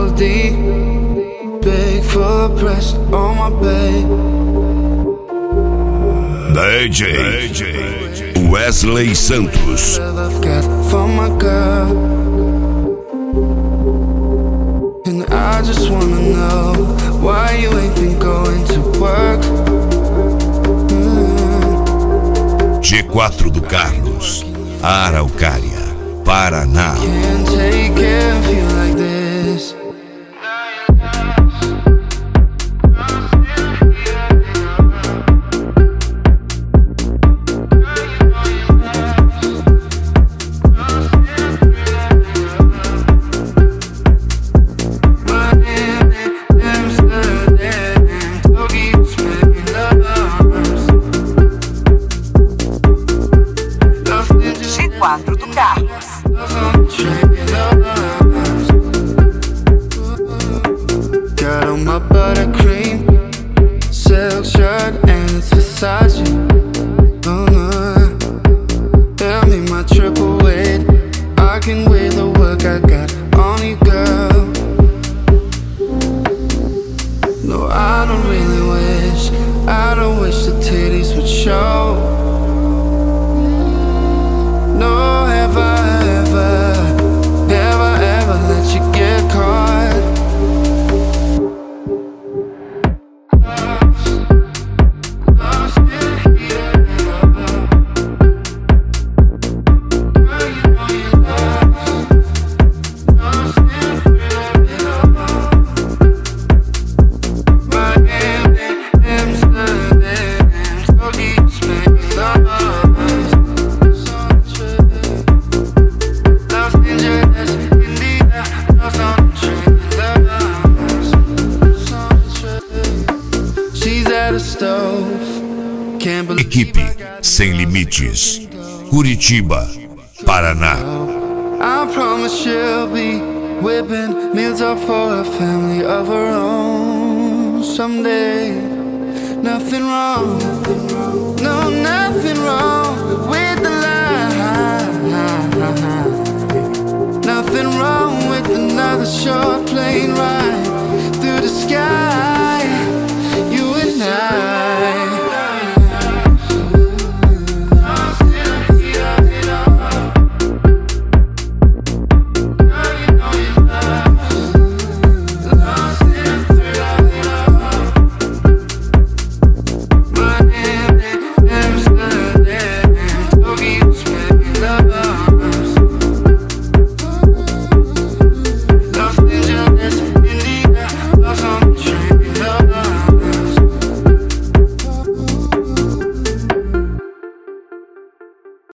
goldie, big full of press on my bed. DJ Wesley Santos. I've got for my girl, and I just wanna know why you ain't been going to work. G4 do Carlos, Araucária, Paraná. Can't take care of you like this. G4 do Carlos. Got on my buttercream silk shirt and it's Versace. Oh no, tell me my triple weight, I can weigh the work I got on you, girl. No, I don't really wish, I don't wish the titties would show. No, have I ever let you get caught? Equipe Sem Limites, Curitiba, Paraná. I promise she'll be whipping meals up for a family of her own someday. Nothing wrong, no, nothing wrong with the line. Nothing wrong with another short plane ride.